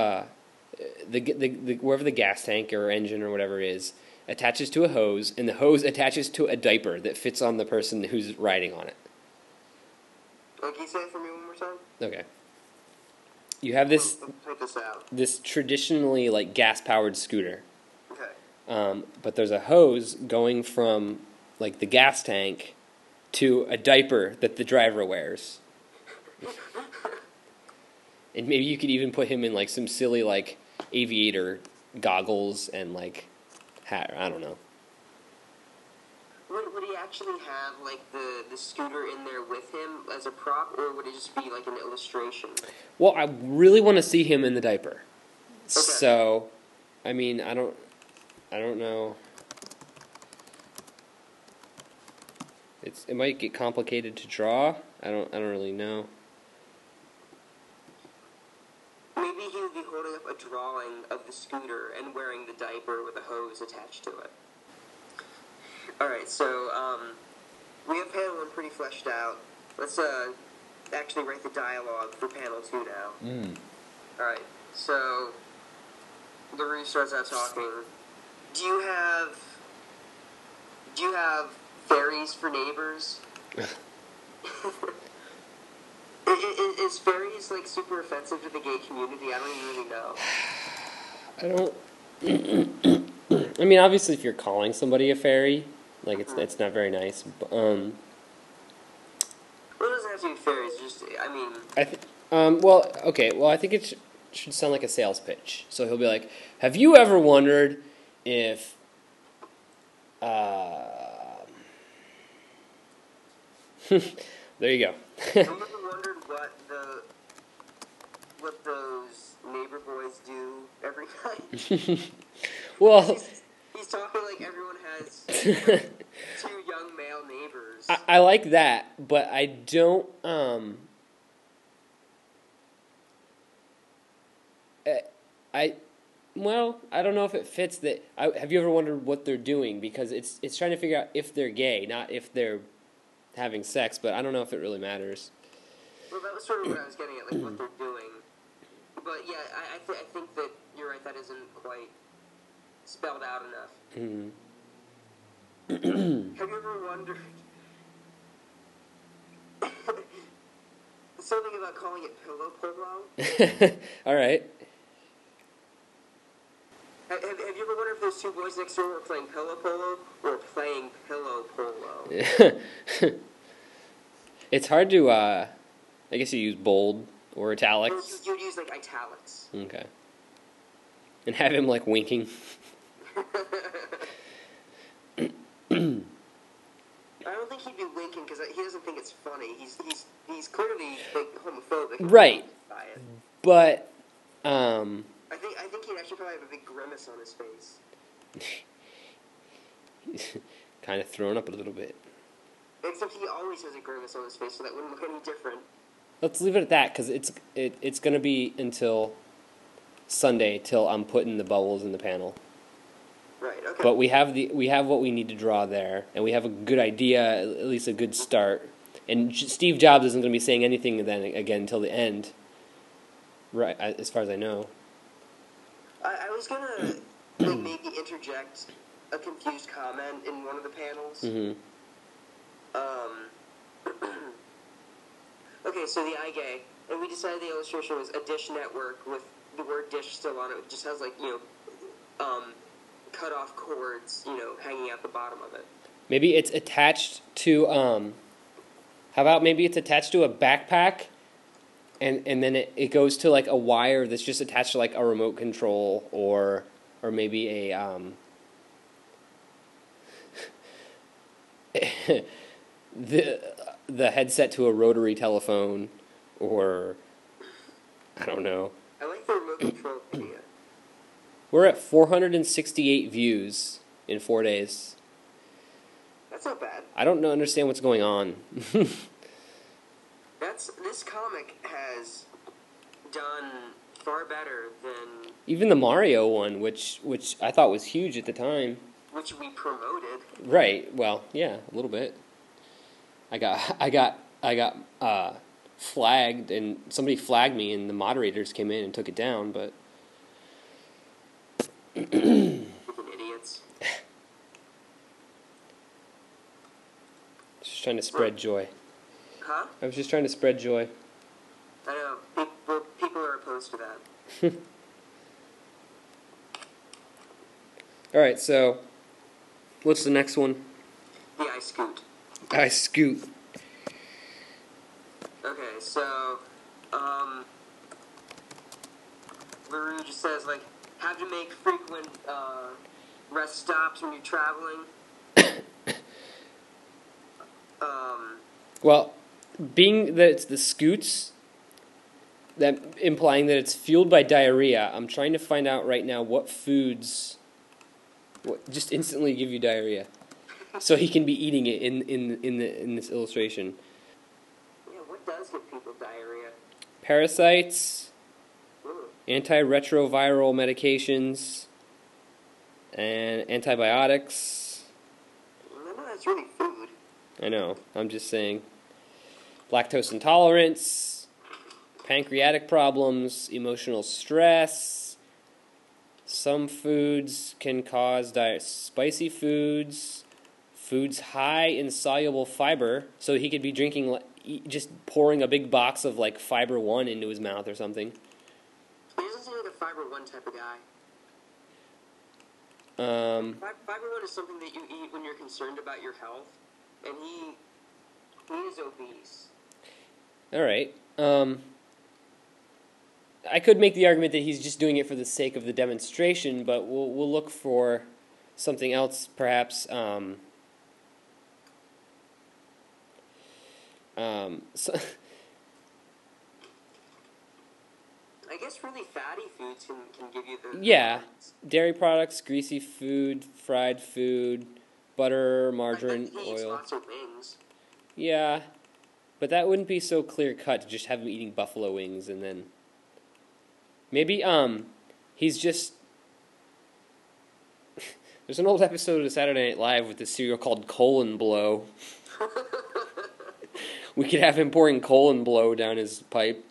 Speaker 1: the wherever the gas tank or engine or whatever is attaches to a hose, and the hose attaches to a diaper that fits on the person who's riding on it.
Speaker 2: Can you say it for me one more time?
Speaker 1: Okay. You have this
Speaker 2: Type this out.
Speaker 1: this traditionally like gas powered scooter,
Speaker 2: Okay.
Speaker 1: but there's a hose going from like the gas tank to a diaper that the driver wears. And maybe you could even put him in like some silly like aviator goggles and like hat. I don't know.
Speaker 2: Would he actually have like the scooter in there with him as a prop, or would it just be like an illustration?
Speaker 1: Well, I really want to see him in the diaper. Okay. So, I mean, I don't know. It might get complicated to draw. I don't really know.
Speaker 2: Maybe he would be holding up a drawing of the scooter and wearing the diaper with a hose attached to it. Alright, so, we have panel 1 pretty fleshed out. Let's, actually write the dialogue for panel 2 now. Alright, so, LaRue starts out talking. Do you have fairies for neighbors? Is fairies, like, super offensive to the gay community? I don't even really know.
Speaker 1: I don't... I mean, obviously, if you're calling somebody a fairy, like, it's not very nice. But,
Speaker 2: well, it doesn't have to be fairies, just, I mean...
Speaker 1: well, okay, well, I think it should sound like a sales pitch. So he'll be like, have you ever wondered if... there you go.
Speaker 2: Have you ever wondered what what those neighbor boys do every night.
Speaker 1: Well,
Speaker 2: he's talking like everyone has two young male neighbors.
Speaker 1: I like that, but I don't. I don't know if it fits that. Have you ever wondered what they're doing? Because it's trying to figure out if they're gay, not if they're having sex. But I don't know if it really matters.
Speaker 2: Well, that was sort of what I was getting at, like what they're doing. But yeah, I think that you're right. That isn't quite spelled out enough.
Speaker 1: Mm-hmm.
Speaker 2: Have you ever wondered something about calling it pillow polo?
Speaker 1: All right.
Speaker 2: Have you ever wondered if those two boys next door were playing pillow polo or playing pillow polo?
Speaker 1: It's hard to. I guess you use bold or italics.
Speaker 2: You would use like italics.
Speaker 1: Okay. And have him like winking.
Speaker 2: I don't think he'd be winking because he doesn't think it's funny. He's clearly like homophobic.
Speaker 1: Right.
Speaker 2: By it.
Speaker 1: But
Speaker 2: I think he'd actually probably have a big grimace on his face.
Speaker 1: kind of thrown up a little bit.
Speaker 2: Except he always has a grimace on his face, so that wouldn't look any different.
Speaker 1: Let's leave it at that because it's going to be until Sunday till I'm putting the bubbles in the panel.
Speaker 2: Right. Okay.
Speaker 1: But we have what we need to draw there, and we have a good idea, at least a good start. And Steve Jobs isn't going to be saying anything then again until the end, right? As far as I know.
Speaker 2: I was gonna maybe interject a confused comment in one of the panels.
Speaker 1: Mm-hmm.
Speaker 2: Okay, so the iGay, and we decided the illustration was a dish network with the word dish still on it. It just has like cut off cords, hanging out the bottom of it.
Speaker 1: Maybe it's attached to how about maybe it's attached to a backpack, and then it goes to like a wire that's just attached to like a remote control or maybe a the headset to a rotary telephone, or I don't know.
Speaker 2: I like the remote control idea.
Speaker 1: We're at 468 views in 4 days.
Speaker 2: That's not bad.
Speaker 1: I don't understand what's going on.
Speaker 2: This comic has done far better than
Speaker 1: even the Mario one, which I thought was huge at the time.
Speaker 2: Which we promoted.
Speaker 1: Right. Well, yeah, a little bit. I got flagged, and somebody flagged me, and the moderators came in and took it down. But
Speaker 2: Freaking idiots.
Speaker 1: Just trying to spread joy.
Speaker 2: Huh?
Speaker 1: I was just trying to spread joy.
Speaker 2: I know. People are opposed to that.
Speaker 1: All right. So, what's the next one?
Speaker 2: The I Scoot.
Speaker 1: I Scoot.
Speaker 2: Okay, so, LaRue just says, like, have to make frequent, rest stops when you're traveling.
Speaker 1: Well, being that it's the scoots, that implying that it's fueled by diarrhea, I'm trying to find out right now what foods just instantly give you diarrhea, so he can be eating it in this illustration.
Speaker 2: Yeah, what does give people diarrhea?
Speaker 1: Parasites,
Speaker 2: Ooh.
Speaker 1: antiretroviral medications, and antibiotics.
Speaker 2: None of that's really food.
Speaker 1: I know, I'm just saying. Lactose intolerance, pancreatic problems, emotional stress. Some foods can cause spicy foods, foods high in soluble fiber. So he could be drinking, just pouring a big box of like Fiber One into his mouth or something.
Speaker 2: He doesn't seem like a Fiber One type of guy. Fiber One is something that you eat when you're concerned about your health, and he is obese.
Speaker 1: All right. I could make the argument that he's just doing it for the sake of the demonstration, but we'll look for something else, perhaps. So
Speaker 2: I guess really fatty foods can give you the...
Speaker 1: Yeah, dairy products, greasy food, fried food, butter, margarine,
Speaker 2: like he eats
Speaker 1: oil.
Speaker 2: lots of wings.
Speaker 1: Yeah, but that wouldn't be so clear cut to just have him eating buffalo wings and then maybe he's just. There's an old episode of Saturday Night Live with this cereal called Colon Blow. We could have him pouring colon blow down his pipe.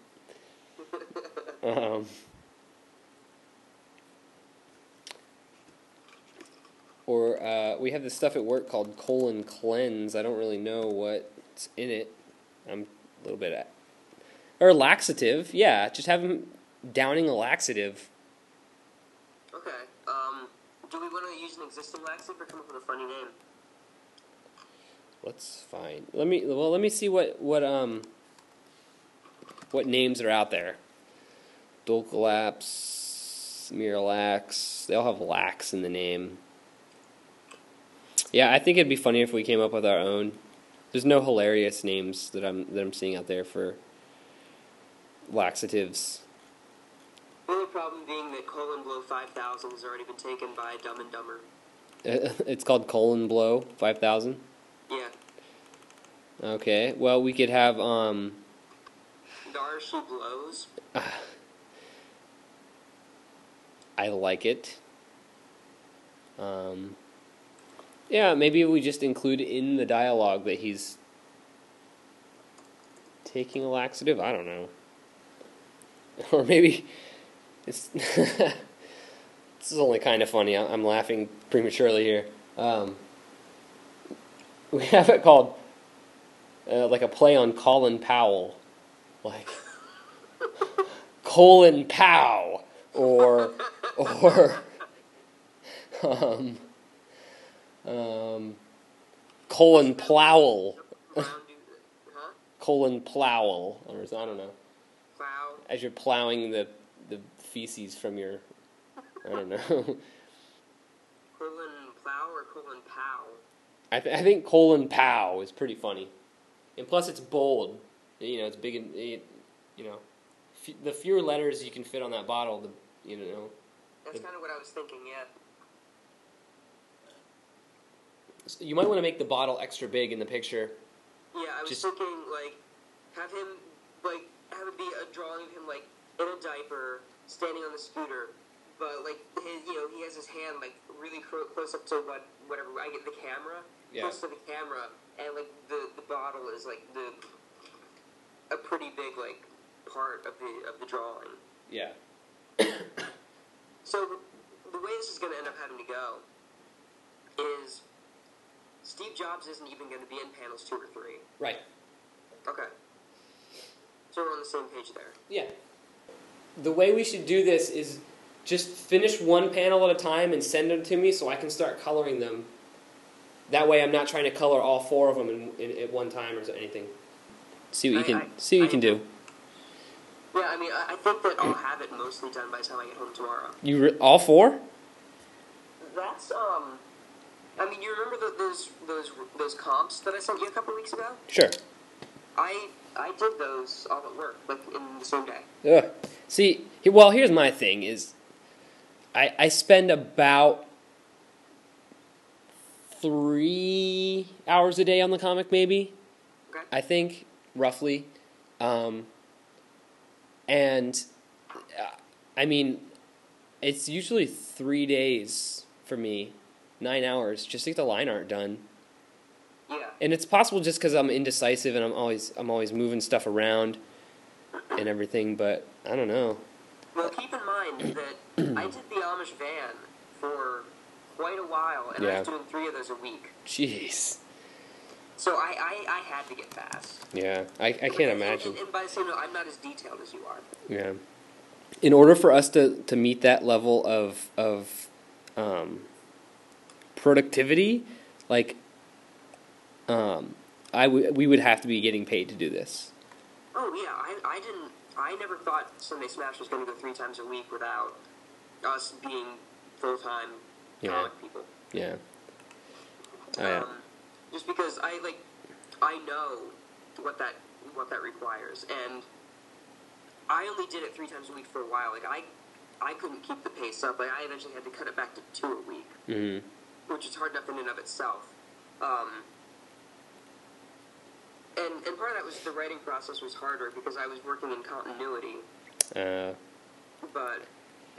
Speaker 1: Or we have this stuff at work called colon cleanse. I don't really know what's in it. I'm a little bit at. Or laxative, yeah. Just have him downing a laxative.
Speaker 2: Okay. Do we want to use an existing laxative or come up with a funny name?
Speaker 1: Let's find. Let me see what names are out there. Dulcolaps, Miralax. They all have lax in the name. Yeah, I think it'd be funny if we came up with our own. There's no hilarious names that I'm seeing out there for laxatives.
Speaker 2: The only problem being that Colon Blow 5000 has already been taken by Dumb and Dumber.
Speaker 1: It's called Colon Blow 5000?
Speaker 2: Yeah.
Speaker 1: Okay, well, we could have,
Speaker 2: Darcy Blows.
Speaker 1: I like it. Yeah, maybe we just include in the dialogue that he's taking a laxative. I don't know. Or maybe it's this is only kind of funny. I'm laughing prematurely here. We have it called like a play on Colin Powell, like Colin Pow, or Colin Plowell. Colin Plowell, or I don't know.
Speaker 2: Plow.
Speaker 1: As you're plowing the feces from your, I don't know.
Speaker 2: Colon Plow or Colon Pow?
Speaker 1: I think Colin Pow is pretty funny, and plus it's bold. You know, it's big and you know, the fewer letters you can fit on that bottle, the you know.
Speaker 2: That's kind of what I was thinking. Yeah.
Speaker 1: You might want to make the bottle extra big in the picture.
Speaker 2: Yeah, I was thinking, like, have it be a drawing of him, like, in a diaper, standing on the scooter, but, like, he has his hand, like, really close up to whatever, I get the camera, close to the camera, and, like, the bottle is, like, a pretty big, like, part of the drawing.
Speaker 1: Yeah.
Speaker 2: So, the way this is going to end up having to go is Steve Jobs isn't even going to be in panels 2 or 3.
Speaker 1: Right.
Speaker 2: Okay. So we're on the same page there.
Speaker 1: Yeah. The way we should do this is just finish one panel at a time and send them to me so I can start coloring them. That way I'm not trying to color all 4 of them at one time or anything. See what you can do.
Speaker 2: Yeah, I mean, I think that I'll have it mostly done by the time I get home tomorrow.
Speaker 1: All 4?
Speaker 2: That's, I mean, you remember those comps that I sent you a couple weeks ago?
Speaker 1: Sure.
Speaker 2: I did those all at work, like, in the same day.
Speaker 1: Ugh. See, well, here's my thing, is I spend about 3 hours a day on the comic, maybe.
Speaker 2: Okay.
Speaker 1: I think, roughly. And, I mean, it's usually 3 days for me, 9 hours, just to get the line art done.
Speaker 2: Yeah.
Speaker 1: And it's possible just because I'm indecisive and I'm always moving stuff around and everything, but I don't know.
Speaker 2: Well, keep in mind that I did the Amish van for quite a while, and I was doing 3 of those a week.
Speaker 1: Jeez.
Speaker 2: So I had to get fast.
Speaker 1: Yeah, I can't imagine.
Speaker 2: And by the same note, I'm not as detailed as you are.
Speaker 1: Yeah. In order for us to meet that level of productivity, like, we would have to be getting paid to do this.
Speaker 2: Oh yeah, I never thought Sunday Smash was going to go 3 times a week without us being full-time comic people.
Speaker 1: Yeah.
Speaker 2: Just because I know what that requires, and I only did it 3 times a week for a while. Like, I couldn't keep the pace up. Like, I eventually had to cut it back to 2 a week, which is hard enough in and of itself. And part of that was the writing process was harder because I was working in continuity. But,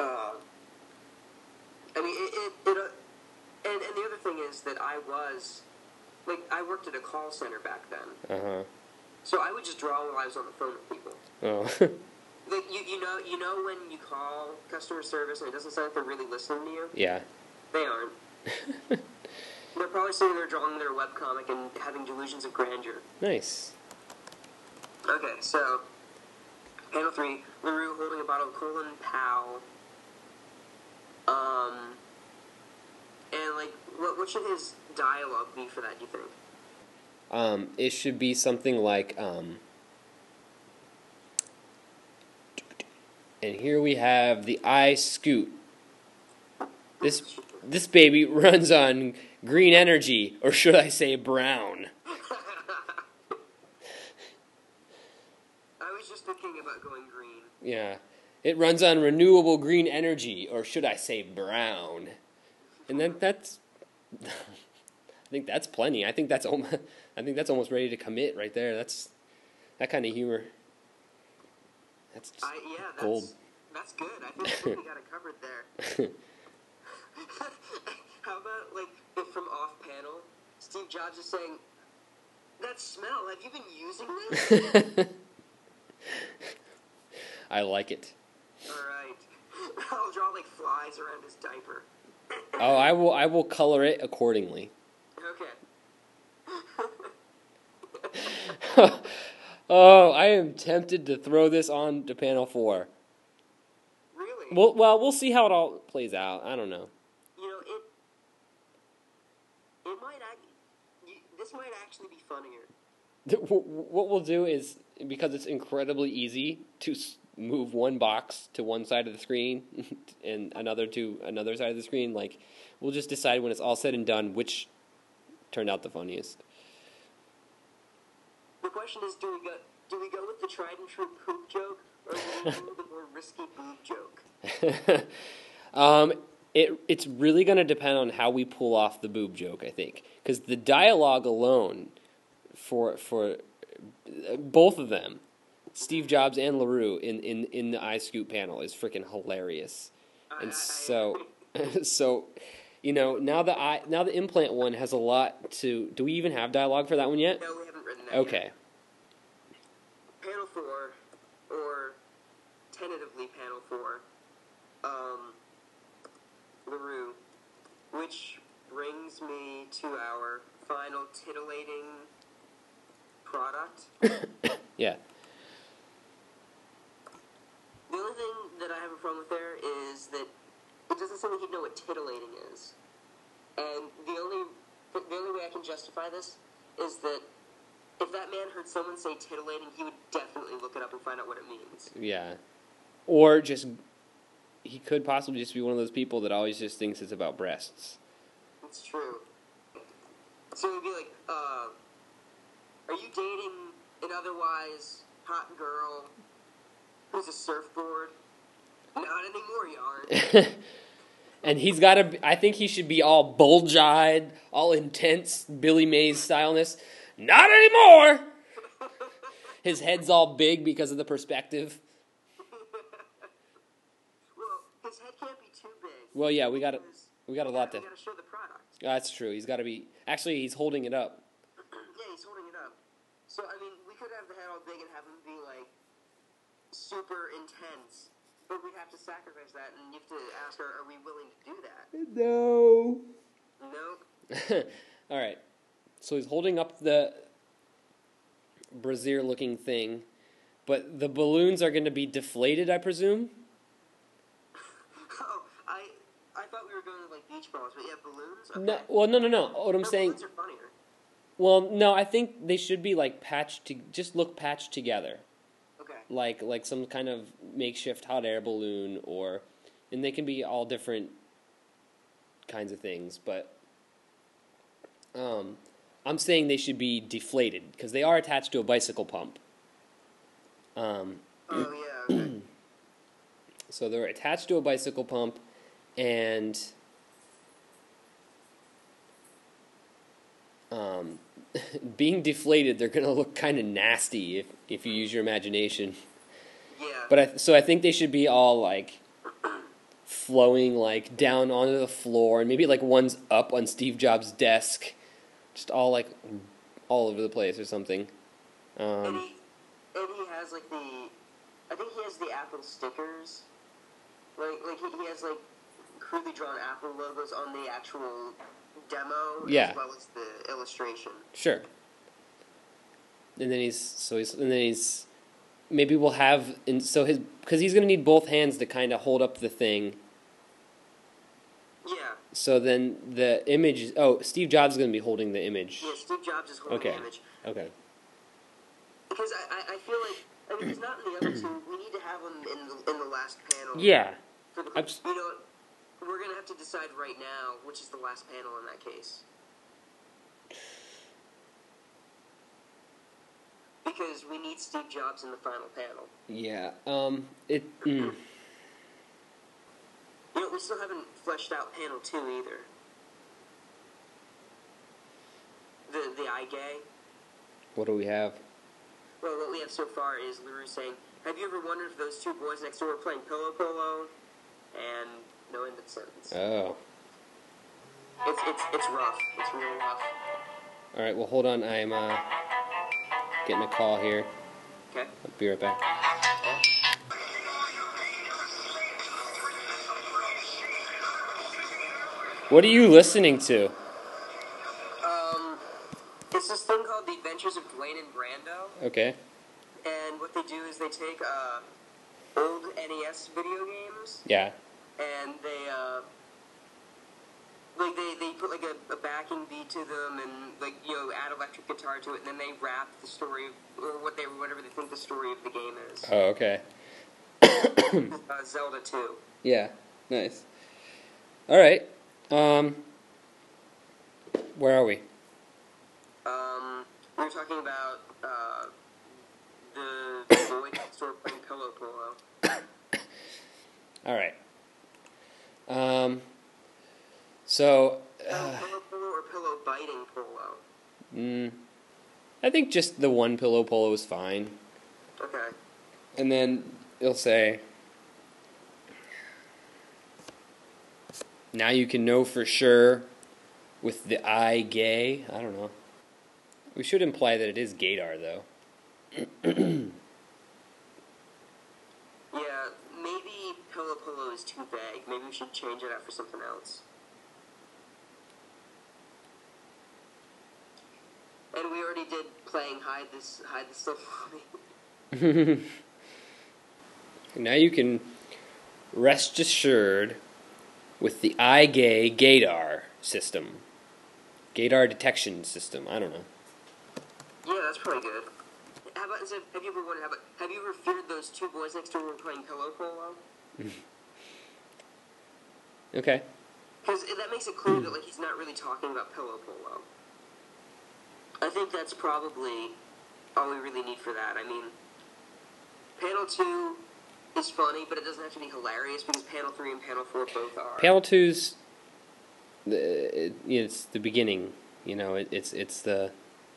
Speaker 2: I mean, and the other thing is that I worked at a call center back then. So I would just draw while I was on the phone with people.
Speaker 1: Oh.
Speaker 2: Like, you know when you call customer service and it doesn't sound like they're really listening to you?
Speaker 1: Yeah.
Speaker 2: They aren't. They're probably sitting there drawing their webcomic and having delusions of grandeur.
Speaker 1: Nice.
Speaker 2: Okay, so, panel 3, LaRue holding a bottle of Colin Powell. And, like, what should his dialogue be for that, do you think?
Speaker 1: It should be something like, and here we have the iScoot. This baby runs on green energy, or should I say brown?
Speaker 2: I was just thinking about going green.
Speaker 1: Yeah. It runs on renewable green energy, or should I say brown? And then that's I think that's plenty. I think that's almost ready to commit right there. That's that kind of humor. That's just gold.
Speaker 2: That's good. I think we got it covered there. How about, like, if from off-panel, Steve Jobs is saying, "That smell, have you been using this?"
Speaker 1: I like it.
Speaker 2: Alright. I'll draw, like, flies around his diaper.
Speaker 1: Oh, I will color it accordingly.
Speaker 2: Okay.
Speaker 1: Oh, I am tempted to throw this on to panel 4.
Speaker 2: Really?
Speaker 1: Well, we'll see how it all plays out. I don't know.
Speaker 2: You know, this might actually be funnier.
Speaker 1: What we'll do is, because it's incredibly easy to move one box to one side of the screen and another to another side of the screen, like, we'll just decide when it's all said and done which turned out the funniest.
Speaker 2: The question is, do we go with the tried and true poop joke, or do we do the more risky boob joke?
Speaker 1: It's really going to depend on how we pull off the boob joke, I think, because the dialogue alone for both of them, Steve Jobs and LaRue in the iScoot panel, is freaking hilarious. And so you know, now the implant one has a lot to. Do we even have dialogue for that one yet?
Speaker 2: No, we haven't written that
Speaker 1: Okay.
Speaker 2: yet. Panel 4, or tentatively panel 4, LaRue, which brings me to our final titillating product.
Speaker 1: Yeah.
Speaker 2: The only thing that I have a problem with there is that it doesn't seem like he'd know what titillating is. And the only way I can justify this is that if that man heard someone say titillating, he would definitely look it up and find out what it means.
Speaker 1: Yeah. Or just, he could possibly just be one of those people that always just thinks it's about breasts.
Speaker 2: It's true. So it'd be like, are you dating an otherwise hot girl who's a surfboard? Not anymore, you aren't.
Speaker 1: And he's got to, I think he should be all bulge-eyed, all intense, Billy Mays styleness. Not anymore! His head's all big because of the perspective.
Speaker 2: Well, his head can't be too big.
Speaker 1: Well, yeah, we got a lot to.
Speaker 2: We gotta show the product.
Speaker 1: That's true. He's got to be. Actually, he's holding it up.
Speaker 2: Yeah, he's holding it up. So I mean, we could have the head all big and have him be like super intense, but we'd have to sacrifice that, and you have to ask her, are we willing to do that?
Speaker 1: No.
Speaker 2: Nope.
Speaker 1: All right. So he's holding up the brassiere-looking thing, but the balloons are going to be deflated, I presume?
Speaker 2: Oh, I thought we were going to like beach balls, but yeah, balloons? Okay.
Speaker 1: No. Well, no. What I'm saying...
Speaker 2: Balloons are funnier.
Speaker 1: Well, no, I think they should be like just look patched together.
Speaker 2: Okay.
Speaker 1: Like some kind of makeshift hot air balloon, and they can be all different kinds of things, but I'm saying they should be deflated because they are attached to a bicycle pump.
Speaker 2: Oh yeah, Okay.
Speaker 1: So they're attached to a bicycle pump, and being deflated, they're going to look kind of nasty if you use your imagination.
Speaker 2: Yeah.
Speaker 1: But so I think they should be all like flowing like down onto the floor, and maybe like one's up on Steve Jobs' desk, just all like all over the place or something.
Speaker 2: And he has like I think he has the Apple stickers. Like he has like crudely drawn Apple logos on the actual demo,
Speaker 1: Yeah.
Speaker 2: as well as the illustration.
Speaker 1: Sure. And then he's maybe we'll have because he's going to need both hands to kind of hold up the thing.
Speaker 2: Yeah.
Speaker 1: So then the image. Oh, Steve Jobs is going to be holding the image.
Speaker 2: Yeah, Steve Jobs is holding the image.
Speaker 1: Okay.
Speaker 2: Because I feel like, I mean, he's not in the other two. We need to have him in the last panel.
Speaker 1: Yeah.
Speaker 2: For the, you know, we're going to have to decide right now which is the last panel in that case. Because we need Steve Jobs in the final panel.
Speaker 1: Yeah.
Speaker 2: You know, we still haven't fleshed out panel 2 either. The eye gay.
Speaker 1: What do we have?
Speaker 2: Well, what we have so far is LaRue saying, "Have you ever wondered if those two boys next door were playing pillow polo?" And no end of the sentence.
Speaker 1: Oh.
Speaker 2: It's rough. It's really rough.
Speaker 1: All right. Well, hold on. I'm getting a call here.
Speaker 2: Okay.
Speaker 1: I'll be right back. What are you listening to?
Speaker 2: It's this thing called The Adventures of Dwayne and Brando.
Speaker 1: Okay.
Speaker 2: And what they do is they take old NES video games.
Speaker 1: Yeah.
Speaker 2: And they put like a backing beat to them, and like, you know, add electric guitar to it, and then they rap the story or whatever they think the story of the game is.
Speaker 1: Oh, okay.
Speaker 2: Zelda 2.
Speaker 1: Yeah. Nice. All right. Where are we?
Speaker 2: We were talking about the boy next door playing pillow polo.
Speaker 1: All right. So.
Speaker 2: Pillow polo or pillow biting polo?
Speaker 1: I think just the one pillow polo is fine.
Speaker 2: Okay.
Speaker 1: And then it'll say, "Now you can know for sure with the eye gay." I don't know. We should imply that it is gaydar, though.
Speaker 2: Yeah, maybe pillow polo is too vague. Maybe we should change it out for something else. And we already did playing hide this stuff for me.
Speaker 1: Now you can rest assured with the eye gay gaydar system. Gaydar detection system. I don't know.
Speaker 2: Yeah, that's probably good. How about instead? Have you ever feared those two boys next door were playing pillow polo?
Speaker 1: Okay.
Speaker 2: Because that makes it clear that like he's not really talking about pillow polo. I think that's probably all we really need for that. I mean, panel 2 is funny, but it doesn't have to be hilarious because panel 3 and panel 4 both are.
Speaker 1: Panel 2's it's the beginning. You know, it's the.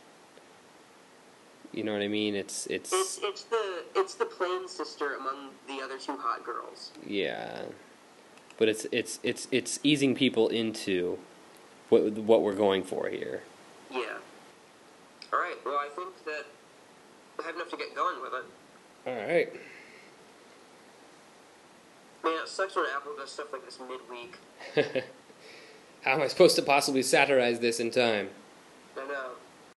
Speaker 1: You know what I mean? It's
Speaker 2: the plain sister among the other two hot girls.
Speaker 1: Yeah, but it's easing people into what we're going for here.
Speaker 2: Yeah. All right. Well, I think that I have enough to get going with it.
Speaker 1: All right.
Speaker 2: Man, it sucks when Apple does stuff like this midweek.
Speaker 1: How am I supposed to possibly satirize this in time?